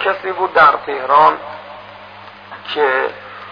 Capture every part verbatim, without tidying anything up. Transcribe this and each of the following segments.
کسی بود در تهران که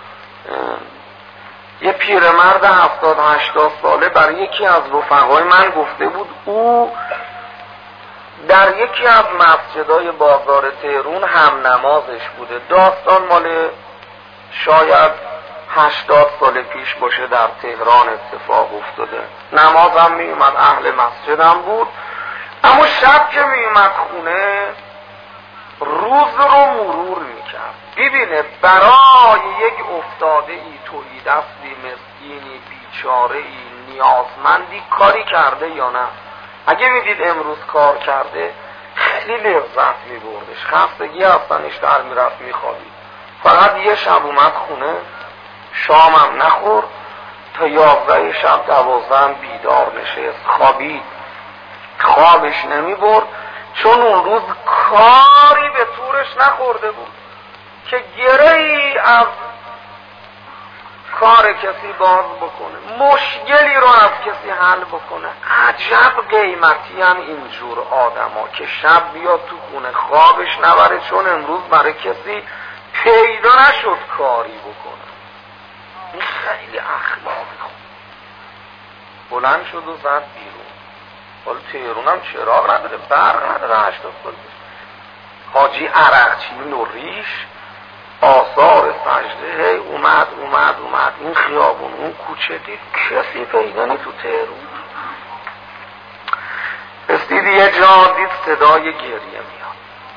یه پیرمرد هفتاد هشتاد ساله برای یکی از رفقای من گفته بود او در یکی از مسجدهای بازار تهران هم نمازش بوده. داستان مال شاید هشتاد سال پیش باشه، در تهران اتفاق افتاده. نمازم می اومد، اهل مسجدم بود، اما شب که می اومد خونه روز رو مرور میکرد. ببینه برای یک افتاده ای توی دستی مسکینی بیچاره ای نیازمندی کاری کرده یا نه؟ اگه میدید امروز کار کرده خیلی لذت میبردش، خستگی اصلنش در میرفت میخوابید. فقط یه شب اومد خونه، شامم نخورد، تا یازده شب دوازده بیدار نشست، خوابید. خوابش نمی برد چون اون روز کاری به طورش نخورده بود که گره ای از کار کسی باز بکنه، مشکلی رو از کسی حل بکنه. عجب قیمتی هم اینجور آدم ها که شب بیاد تو خونه خوابش نبره چون امروز برای کسی پیدا نشد کاری بکنه. این خیلی اخلاقی خوب. بلند شد و زد بیرون. حالا تهرون هم چراغ نداره، برق نداره، هشتاد سال حاجی عرقچین و ریش آثار سجده هی اومد اومد اومد این خیابون اون کوچه، دید کسی پیدا نی تو تهرون. رسید یه جا دید صدای گریه میاد،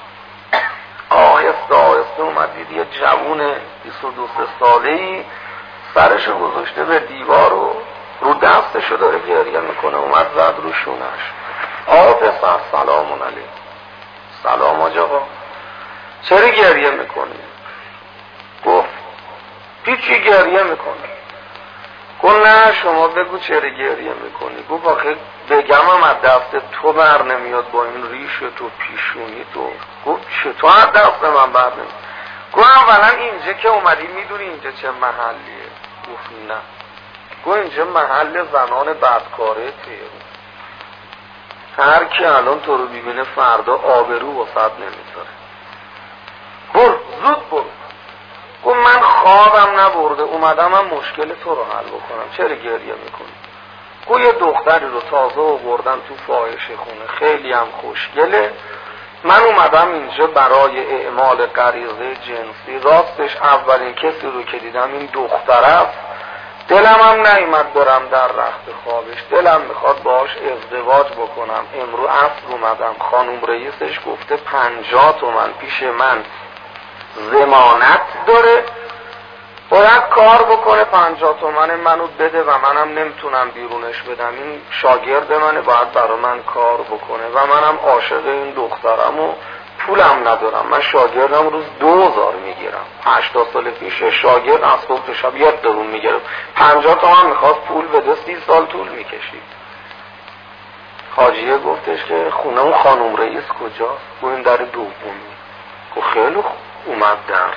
آهسته آهسته اومد دید یه جوون بیست و دو ساله‌ای سرشو گذاشته به دیوار و رو دستشو داره گریه میکنه. اومد زد رو شونش، آقا پسر سلام علیکم. سلام آقا، چرا گریه میکنی؟ گفت هیچی گریه میکنی. گفت نه شما بگو چرا گریه میکنی. گفت آخه بگم هم از دست تو بر نمیاد با این ریش تو پیشونی تو. گفت چطور از دست من بر نمیاد؟ گفت اولا اینجا که اومدی میدونی اینجا چه محلیه؟ گفت نه. گفت اینجا محل زنان بدکاره تهران، هر کی الان تو رو ببینه فردا آبرو واسط نمیذاره. برو زود برو. گفت من خوابم نبرده اومدم من مشکل تو رو حل بکنم، چرا گریه میکنی؟ گفت یه دختری رو تازه آوردن تو فاحشه خونه، خیلی هم خوشگله، من اومدم اینجا برای اعمال غریزه جنسی. راستش اولین کسی رو که دیدم این دختر است، دلم هم نیامد برم در رخت خوابش، دلم میخواد باهاش ازدواج بکنم. امرو عصر اومدم، خانم رئیسش گفته پنجاه تومن پیش من ضمانت داره، باید کار بکنه پنجاه تومن منو بده و منم نمیتونم بیرونش بدم. این شاگرد منه، باید برای من کار بکنه و منم عاشق این دخترم و پولم ندارم. من شاگردم روز دو هزار میگیرم، هشتاد سال پیش شاگرد از صبح تا شب یک درون میگیرم، پنجاه تومن میخواست پول بده، سی سال طول میکشید. حاجیه گفتش که خونه اون خانم رئیس کجاست؟ گفت این در دومی. گفت خیلی خوب. اومد در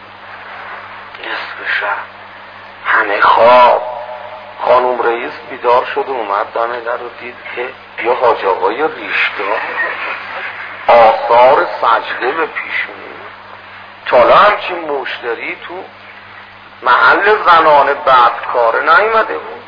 نصف شب همه خواب، خانم رئیس بیدار شد و اومد دم در رو دید که یه حاج آقای ریشدار آثار سجده به پیشونی، تالا همچین مشتری تو محل زنان بدکاره نیومده بود.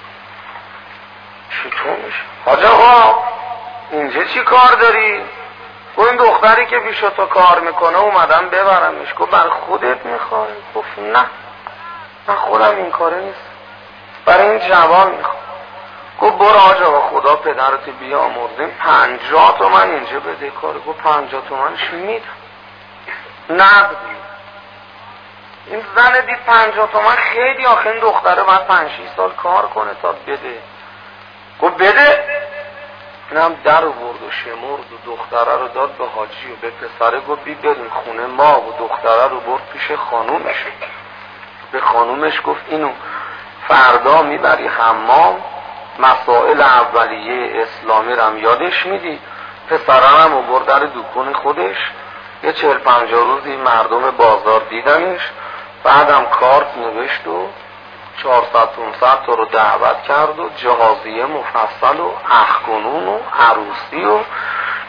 چطور میشه؟ حاج آقا اینجا چی کار داری؟ گفت این دختری که پیش تو کار میکنه اومدم ببرمش. گفت بر خودت میخوای؟ گفت نه من خودم این کاره نیست، برای این جوان میخوام. گفت برو حاج آقا خدا پدرت بیامرزه، پنجاه تومن اینجا بده کاره. گفت پنجاه تومنش میدم نقدی. این زن دید پنجاه تومن خیلی، آخه این دختره باید پنج شیش سال کار کنه تا بده. گفت بده. اینم در ورد و شمرد و دختره رو داد به حاجی و به پسره. گفت بی بریم خونه ما و دختره رو برد پیش خانومش. به خانومش گفت اینو فردا میبری حمام، مسائل اولیه اسلامی رو هم یادش میدی. پسرم رو برد در دکون خودش، یه چهل پنجاه روزی مردم بازار دیدنش، بعدم کارت نوشت و چهارصد پانصد تا رو دعوت کرد و جهازیه مفصل و اخگنون و عروسی و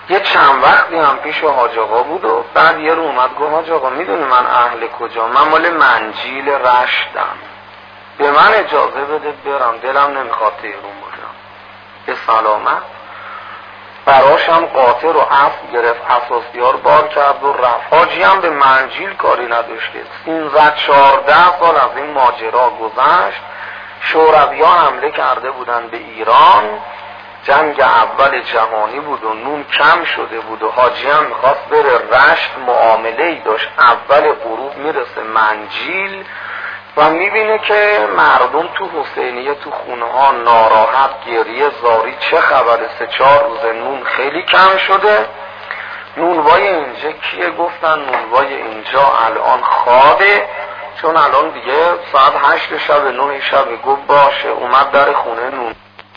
یه چند وقتی هم پیش حاج آقا بود و بعد یه رو اومد گفت حاج آقا میدونی من اهل کجا؟ من مال منجیل رشتم، به من اجازه بده برم، دلم نمیخواد تهرون باشم. به سلامت. براش هم قاطر و عفو گرفت، اساسیار بار کرد و رفت. حاجی هم به منجیل کاری نداشته. سیزده چهارده سال از این ماجرا گذشت. شوروی ها حمله کرده بودن به ایران، جنگ اول جهانی بود و نون کم شده بود و حاجی هم میخواست بره رشت، معامله ای داشت. اول غروب میرسه منجیل و میبینه که مردم تو حسینیه تو خونه ها ناراحت، گریه زاری، چه خبره؟ سه چهار روز نون خیلی کم شده. نونوای اینجا کیه؟ گفتن نونوای اینجا الان خوابه، چون الان دیگه ساعت هشت شب نه شب. گفت باشه. اومد در خونه نون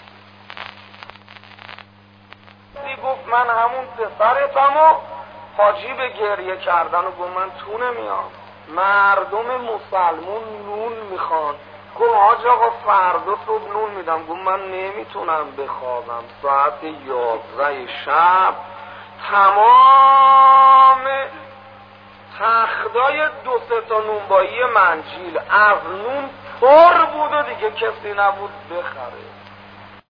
گفت من همون پسرتم و حاجی به گریه کردن و گفت من تو نمیام، مردم مسلمون نون میخوان. گفت حاج آقا فردا صبح نون میدم. گفت من نمیتونم بخوابم، ساعت یازده شب تمام تختای دو سه تا نونبایی منجیل از نون پر بود و دیگه کسی نبود بخره.